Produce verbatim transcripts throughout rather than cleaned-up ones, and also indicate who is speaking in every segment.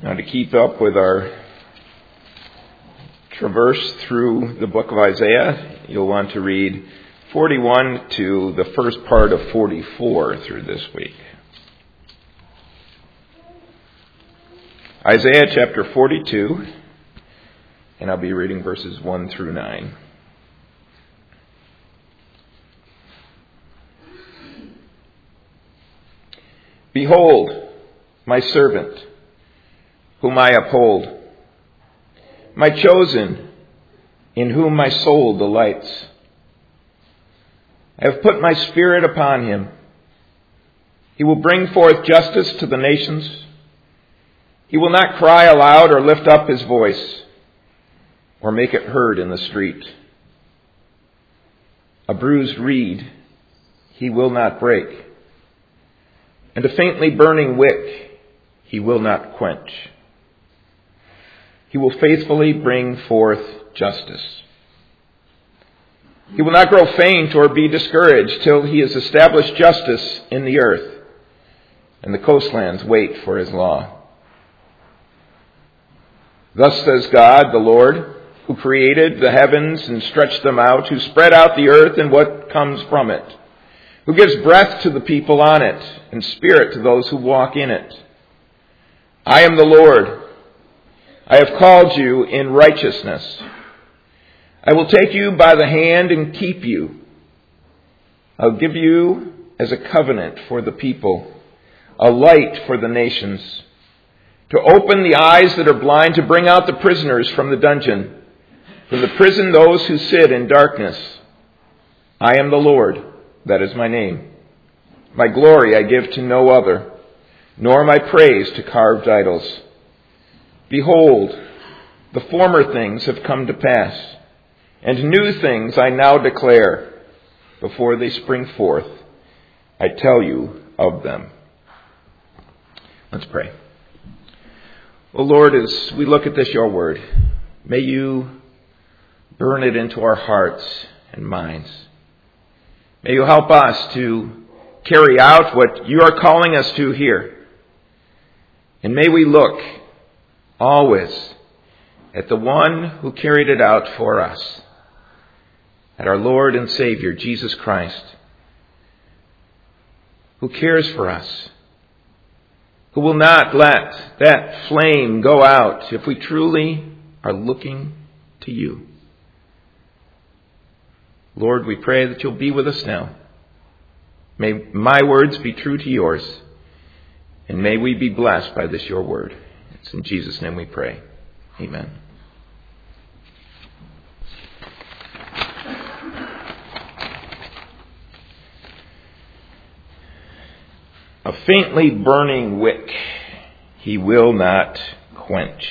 Speaker 1: Now, to keep up with our traverse through the book of Isaiah, you'll want to read forty-one to the first part of forty-four through this week. Isaiah chapter forty-two, and I'll be reading verses one through nine. Behold, my servant, whom I uphold, my chosen, in whom my soul delights. I have put my spirit upon him. He will bring forth justice to the nations. He will not cry aloud or lift up his voice, or make it heard in the street. A bruised reed he will not break, and a faintly burning wick he will not quench. He will faithfully bring forth justice. He will not grow faint or be discouraged till he has established justice in the earth, and the coastlands wait for his law. Thus says God, the Lord, who created the heavens and stretched them out, who spread out the earth and what comes from it, who gives breath to the people on it and spirit to those who walk in it. I am the Lord. I have called you in righteousness. I will take you by the hand and keep you. I'll give you as a covenant for the people, a light for the nations, to open the eyes that are blind, to bring out the prisoners from the dungeon, from the prison those who sit in darkness. I am the Lord, that is my name. My glory I give to no other, nor my praise to carved idols. Behold, the former things have come to pass, and new things I now declare. Before they spring forth, I tell you of them. Let's pray. Well, Lord, as we look at this, your word, may you burn it into our hearts and minds. May you help us to carry out what you are calling us to here. And may we look always at the one who carried it out for us, at our Lord and Savior, Jesus Christ, who cares for us, who will not let that flame go out if we truly are looking to you. Lord, we pray that you'll be with us now. May my words be true to yours, and may we be blessed by this your word. It's in Jesus' name we pray. Amen. A faintly burning wick he will not quench.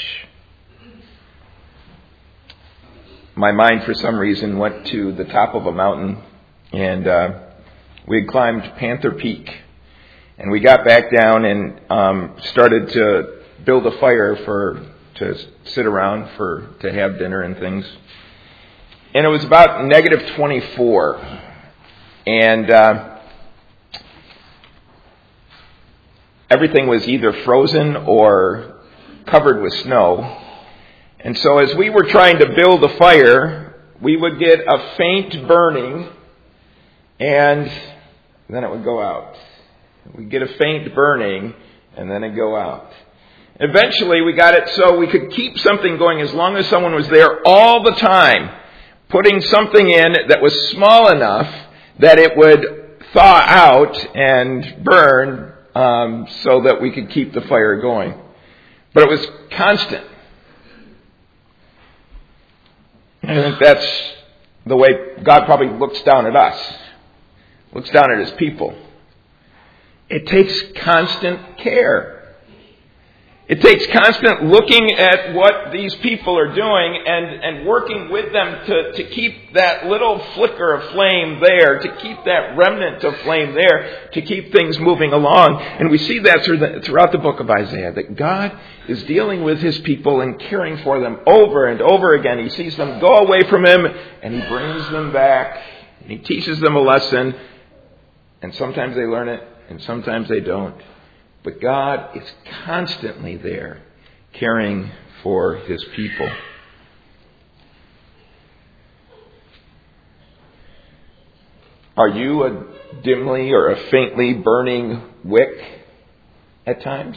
Speaker 1: My mind, for some reason, went to the top of a mountain, and uh, we had climbed Panther Peak. And we got back down and um, started to build a fire for to sit around for to have dinner and things. And it was about negative twenty-four. And uh, everything was either frozen or covered with snow. And so as we were trying to build a fire, we would get a faint burning, and then it would go out. We'd get a faint burning, and then it'd go out. Eventually, we got it so we could keep something going as long as someone was there all the time, putting something in that was small enough that it would thaw out and burn um, so that we could keep the fire going. But it was constant. I think that's the way God probably looks down at us, looks down at his people. It takes constant care. It takes constant looking at what these people are doing and, and working with them to, to keep that little flicker of flame there, to keep that remnant of flame there, to keep things moving along. And we see that through the, throughout the book of Isaiah, that God is dealing with his people and caring for them over and over again. He sees them go away from him, and he brings them back, and he teaches them a lesson. And sometimes they learn it, and sometimes they don't. But God is constantly there, caring for his people. Are you a dimly or a faintly burning wick at times?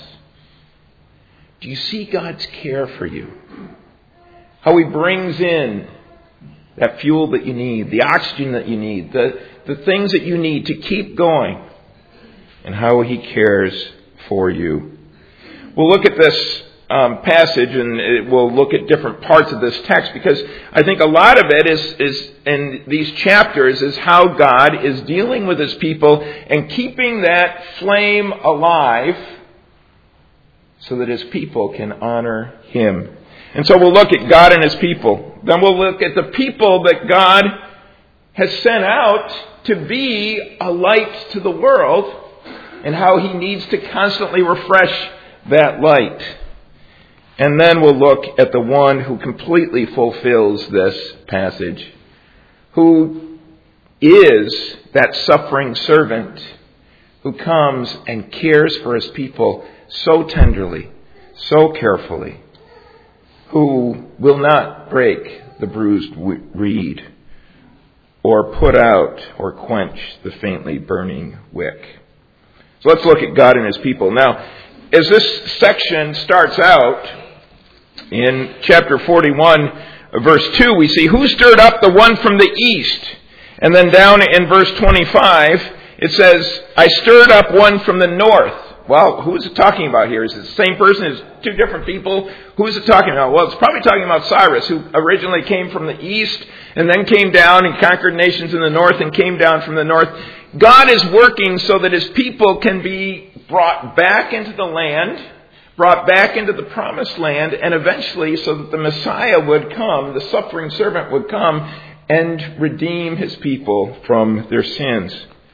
Speaker 1: Do you see God's care for you? How he brings in that fuel that you need, the oxygen that you need, the, the things that you need to keep going, and how he cares for you. We'll look at this um, passage, and it, we'll look at different parts of this text, because I think a lot of it is, is in these chapters is how God is dealing with his people and keeping that flame alive so that his people can honor him. And so we'll look at God and his people. Then we'll look at the people that God has sent out to be a light to the world and how he needs to constantly refresh that light. And then we'll look at the one who completely fulfills this passage, who is that suffering servant who comes and cares for his people so tenderly, so carefully, who will not break the bruised reed or put out or quench the faintly burning wick. So let's look at God and his people. Now, as this section starts out, in chapter forty-one, verse two, we see, who stirred up the one from the east? And then down in verse twenty-five, it says, I stirred up one from the north. Well, who is it talking about here? Is it the same person? Is it two different people? Who is it talking about? Well, it's probably talking about Cyrus, who originally came from the east and then came down and conquered nations in the north and came down from the north. God is working so that his people can be brought back into the land, brought back into the promised land, and eventually so that the Messiah would come, the suffering servant would come and redeem his people from their sins.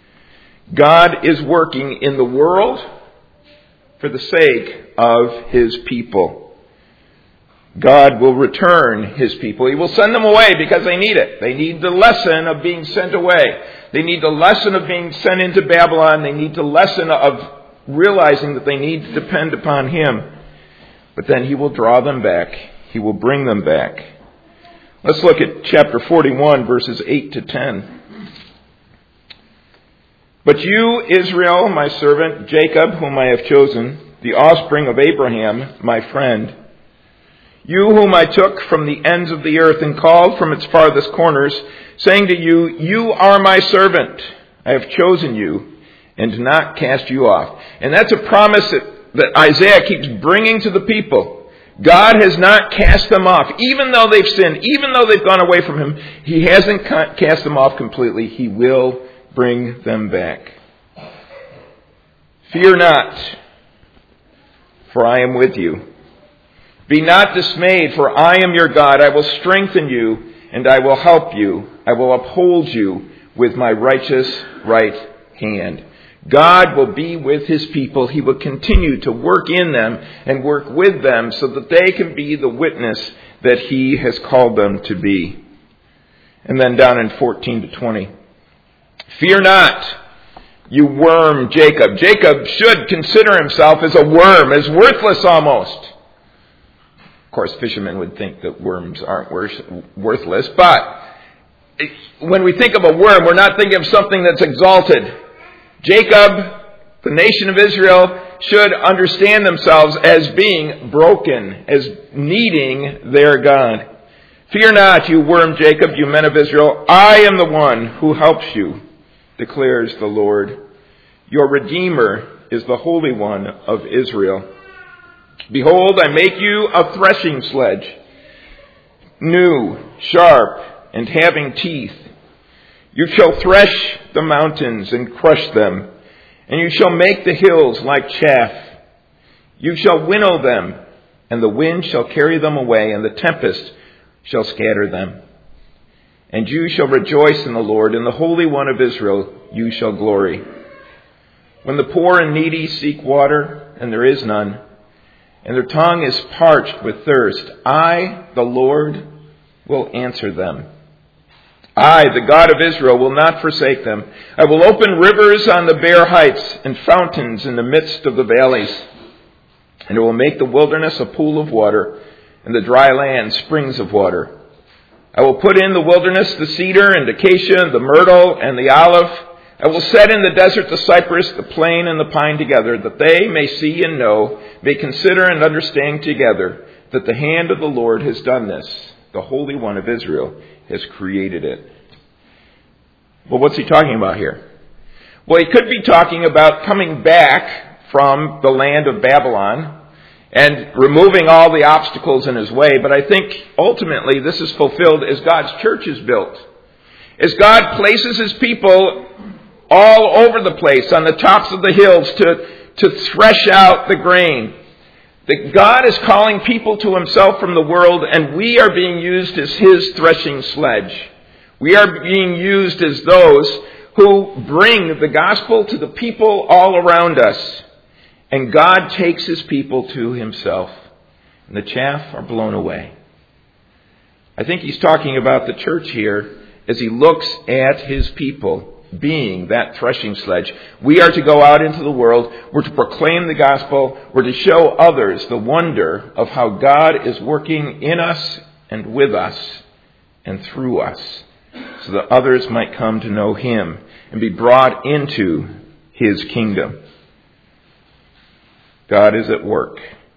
Speaker 1: God is working in the world for the sake of his people. God will return his people. He will send them away because they need it. They need the lesson of being sent away. They need the lesson of being sent into Babylon. They need the lesson of realizing that they need to depend upon him. But then he will draw them back. He will bring them back. Let's look at chapter forty-one, verses eight to ten. But you, Israel, my servant, Jacob, whom I have chosen, the offspring of Abraham, my friend, you whom I took from the ends of the earth and called from its farthest corners, saying to you, you are my servant. I have chosen you and do not cast you off. And that's a promise that, that Isaiah keeps bringing to the people. God has not cast them off. Even though they've sinned, even though they've gone away from him, he hasn't cast them off completely. He will bring them back. Fear not, for I am with you. Be not dismayed, for I am your God. I will strengthen you, and I will help you. I will uphold you with my righteous right hand. God will be with his people. He will continue to work in them and work with them so that they can be the witness that he has called them to be. And then down in fourteen to twenty. Fear not, you worm Jacob. Jacob should consider himself as a worm, as worthless almost. Of course, fishermen would think that worms aren't worthless, but when we think of a worm, we're not thinking of something that's exalted. Jacob, the nation of Israel, should understand themselves as being broken, as needing their God. Fear not, you worm Jacob, you men of Israel. I am the one who helps you, declares the Lord. Your Redeemer is the Holy One of Israel. Behold, I make you a threshing sledge, new, sharp, and having teeth. You shall thresh the mountains and crush them, and you shall make the hills like chaff. You shall winnow them, and the wind shall carry them away, and the tempest shall scatter them. And you shall rejoice in the Lord, in the Holy One of Israel you shall glory. When the poor and needy seek water, and there is none, and their tongue is parched with thirst, I, the Lord, will answer them. I, the God of Israel, will not forsake them. I will open rivers on the bare heights and fountains in the midst of the valleys. And it will make the wilderness a pool of water, and the dry land springs of water. I will put in the wilderness the cedar and acacia, the myrtle and the olive. I will set in the desert the cypress, the plane and the pine together, that they may see and know, may consider and understand together, that the hand of the Lord has done this. The Holy One of Israel has created it. Well, what's he talking about here? Well, he could be talking about coming back from the land of Babylon and removing all the obstacles in his way. But I think ultimately this is fulfilled as God's church is built. As God places his people all over the place on the tops of the hills to, to thresh out the grain. That God is calling people to himself from the world, and we are being used as his threshing sledge. We are being used as those who bring the gospel to the people all around us. And God takes his people to himself. And the chaff are blown away. I think he's talking about the church here as he looks at his people being that threshing sledge. We are to go out into the world. We're to proclaim the gospel. We're to show others the wonder of how God is working in us and with us and through us, so that others might come to know him and be brought into his kingdom. God is at work.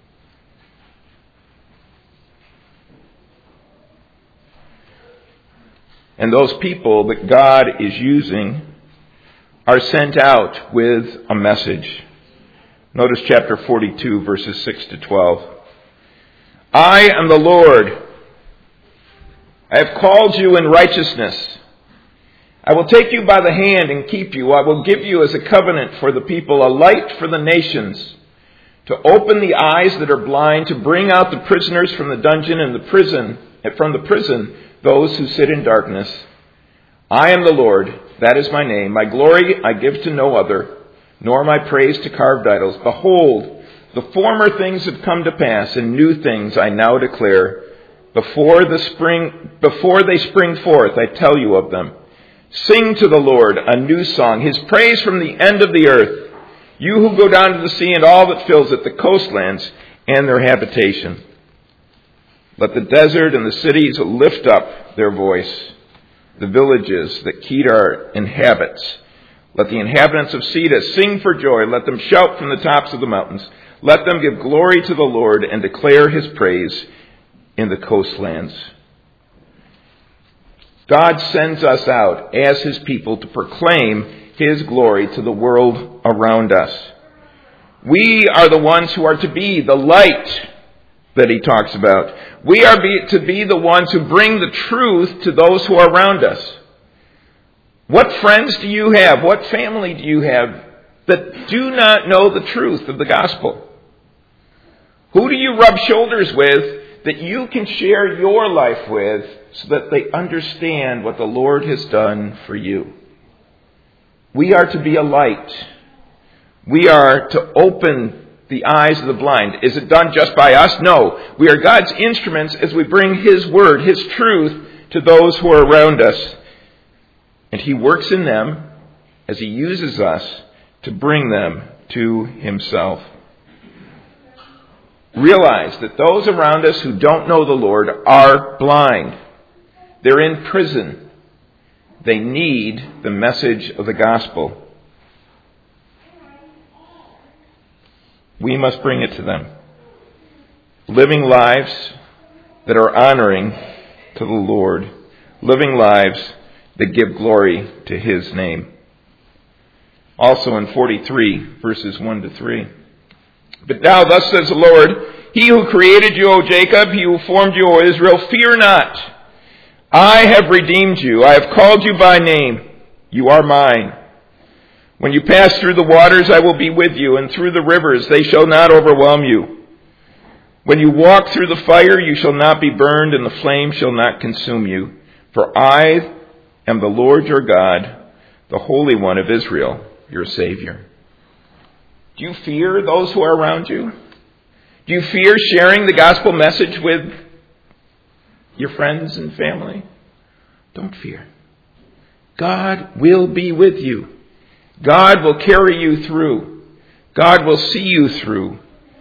Speaker 1: And those people that God is using are sent out with a message. Notice chapter forty-two, verses six to twelve. I am the Lord. I have called you in righteousness. I will take you by the hand and keep you. I will give you as a covenant for the people, a light for the nations, to open the eyes that are blind, to bring out the prisoners from the dungeon and the prison, and from the prison, those who sit in darkness. I am the Lord, that is my name. My glory I give to no other, nor my praise to carved idols. Behold, the former things have come to pass, and new things I now declare. Before the spring, before they spring forth, I tell you of them. Sing to the Lord a new song, his praise from the end of the earth. You who go down to the sea and all that fills it, the coastlands and their habitation. Let the desert and the cities lift up their voice, the villages that Kedar inhabits. Let the inhabitants of Sidon sing for joy. Let them shout from the tops of the mountains. Let them give glory to the Lord and declare his praise in the coastlands. God sends us out as his people to proclaim his glory to the world around us. We are the ones who are to be the light that he talks about. We are be, to be the ones who bring the truth to those who are around us. What friends do you have? What family do you have that do not know the truth of the gospel? Who do you rub shoulders with that you can share your life with so that they understand what the Lord has done for you? We are to be a light. We are to open the eyes of the blind. Is it done just by us? No. We are God's instruments as we bring his word, his truth to those who are around us. And he works in them as he uses us to bring them to himself. Realize that those around us who don't know the Lord are blind. They're in prison. They need the message of the gospel. We must bring it to them. Living lives that are honoring to the Lord. Living lives that give glory to his name. Also in forty-three, verses one to three. But now thus says the Lord, he who created you, O Jacob, he who formed you, O Israel, fear not. I have redeemed you. I have called you by name. You are mine. When you pass through the waters, I will be with you, and through the rivers, they shall not overwhelm you. When you walk through the fire, you shall not be burned, and the flame shall not consume you. For I am the Lord your God, the Holy One of Israel, your Savior. Do you fear those who are around you? Do you fear sharing the gospel message with your friends and family? Don't fear. God will be with you. God will carry you through. God will see you through.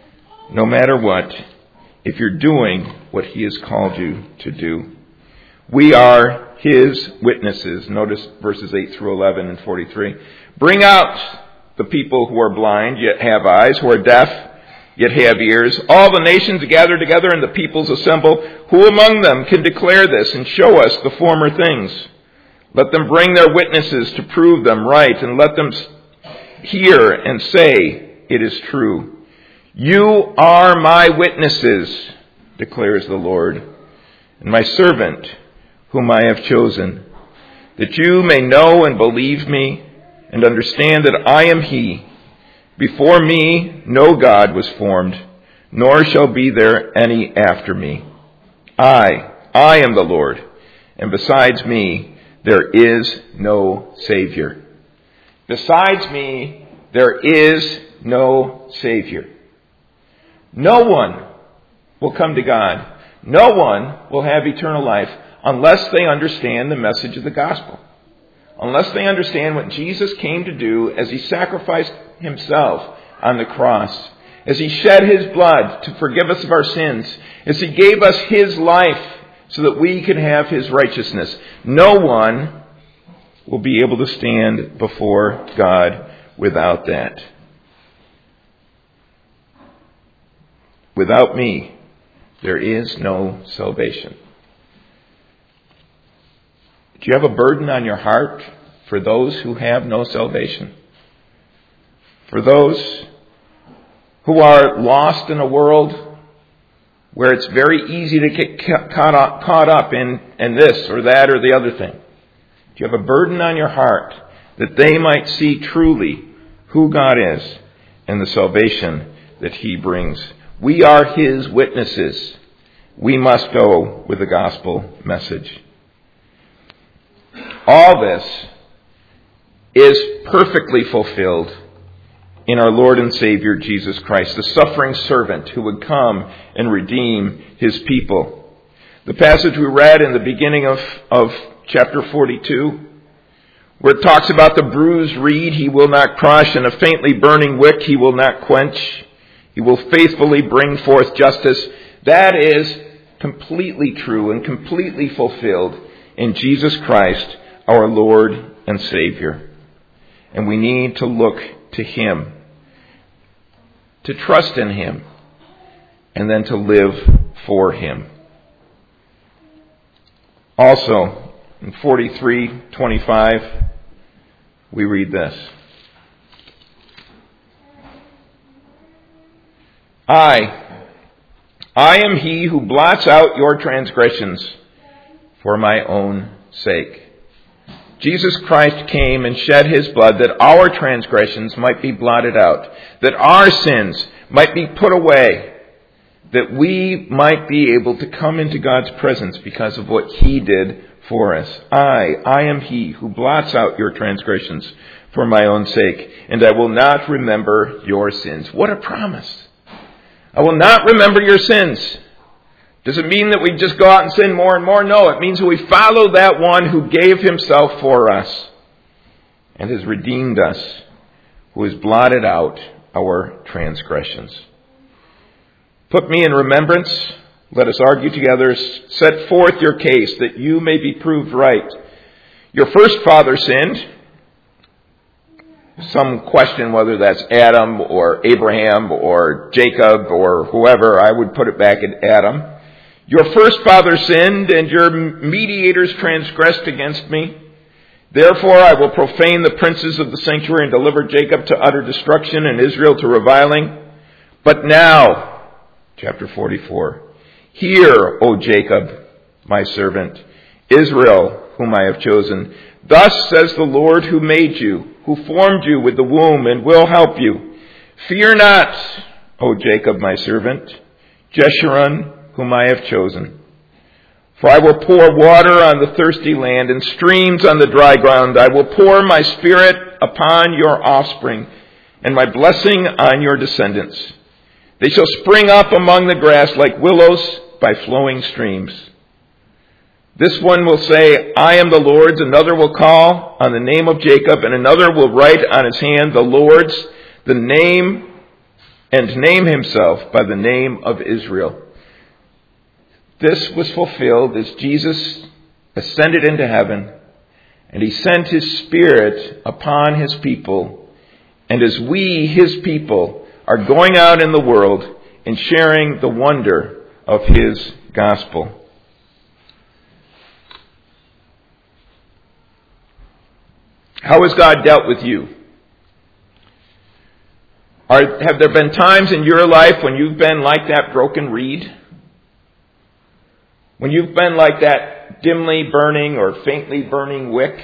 Speaker 1: no matter what, if you're doing what he has called you to do. We are his witnesses. Notice verses eight through eleven and forty-three. Bring out the people who are blind, yet have eyes, who are deaf, yet have ears. All the nations gather together and the peoples assemble. Who among them can declare this and show us the former things? Let them bring their witnesses to prove them right, and let them hear and say, it is true. You are my witnesses, declares the Lord, and my servant, whom I have chosen, that you may know and believe me, and understand that I am he. Before me no God was formed, nor shall be there any after me. I, I am the Lord, and besides me there is no Savior. Besides me there is no Savior. No one will come to God. No one will have eternal life unless they understand the message of the gospel. Unless they understand what Jesus came to do as he sacrificed himself on the cross, as he shed his blood to forgive us of our sins, as he gave us his life so that we can have his righteousness. No one will be able to stand before God without that. Without me, there is no salvation. Do you have a burden on your heart for those who have no salvation? For those who are lost in a world where it's very easy to get caught up, caught up in, in this or that or the other thing. Do you have a burden on your heart that they might see truly who God is and the salvation that he brings? We are his witnesses. We must go with the gospel message. All this is perfectly fulfilled in our Lord and Savior Jesus Christ, the suffering servant who would come and redeem his people. The passage we read in the beginning of, of chapter forty-two, where it talks about the bruised reed he will not crush, and a faintly burning wick he will not quench. He will faithfully bring forth justice. That is completely true and completely fulfilled in Jesus Christ, our Lord and Savior. And we need to look to him, to trust in him, and then to live for him. Also, in forty-three twenty-five, we read this. I, I am he who blots out your transgressions for my own sake. Jesus Christ came and shed his blood that our transgressions might be blotted out, that our sins might be put away, that we might be able to come into God's presence because of what he did for us. I, I am he who blots out your transgressions for my own sake, and I will not remember your sins. What a promise. I will not remember your sins. Does it mean that we just go out and sin more and more? No, it means that we follow that one who gave himself for us and has redeemed us, who has blotted out our transgressions. Put me in remembrance. Let us argue together. Set forth your case that you may be proved right. Your first father sinned. Some question whether that's Adam or Abraham or Jacob or whoever. I would put it back at Adam. Your first father sinned, and your mediators transgressed against me. Therefore I will profane the princes of the sanctuary and deliver Jacob to utter destruction and Israel to reviling. But now, chapter forty-four, hear, O Jacob, my servant, Israel, whom I have chosen. Thus says the Lord who made you, who formed you with the womb and will help you. Fear not, O Jacob, my servant, Jeshurun, whom I have chosen. For I will pour water on the thirsty land and streams on the dry ground. I will pour my spirit upon your offspring and my blessing on your descendants. They shall spring up among the grass like willows by flowing streams. This one will say, I am the Lord's. Another will call on the name of Jacob, and another will write on his hand the Lord's, the name and name himself by the name of Israel. This was fulfilled as Jesus ascended into heaven, and he sent his Spirit upon his people. And as we, his people, are going out in the world and sharing the wonder of his gospel. How has God dealt with you? Are, have there been times in your life when you've been like that broken reed? When you've been like that dimly burning or faintly burning wick?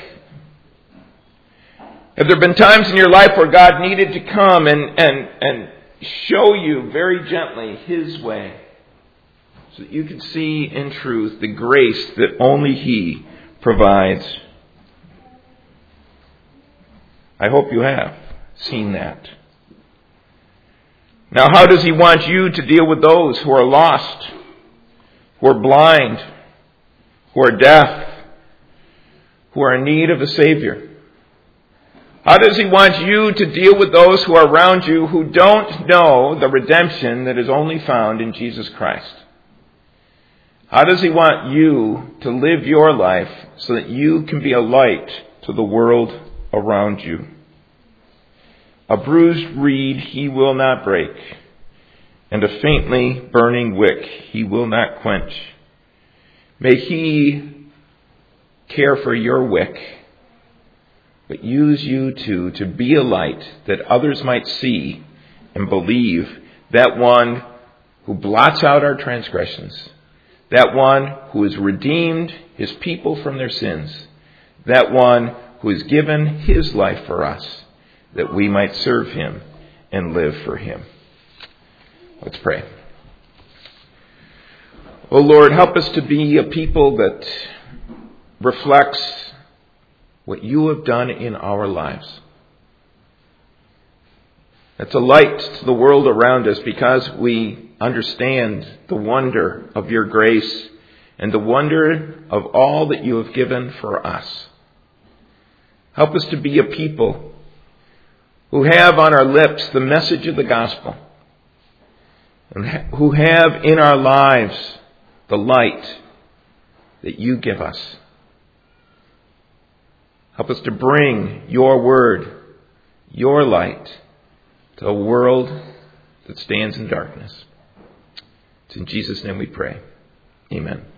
Speaker 1: Have there been times in your life where God needed to come and, and, and show you very gently his way so that you could see in truth the grace that only he provides? I hope you have seen that. Now, how does he want you to deal with those who are lost, who are blind, who are deaf, who are in need of a Savior? How does he want you to deal with those who are around you who don't know the redemption that is only found in Jesus Christ? How does he want you to live your life so that you can be a light to the world around you? A bruised reed he will not break, and a faintly burning wick he will not quench. May he care for your wick, but use you too to be a light that others might see and believe that one who blots out our transgressions, that one who has redeemed his people from their sins, that one who has given his life for us, that we might serve him and live for him. Let's pray. Oh Lord, help us to be a people that reflects what you have done in our lives. That's a light to the world around us because we understand the wonder of your grace and the wonder of all that you have given for us. Help us to be a people who have on our lips the message of the gospel, and who have in our lives the light that you give us. Help us to bring your word, your light, to a world that stands in darkness. It's in Jesus' name we pray. Amen.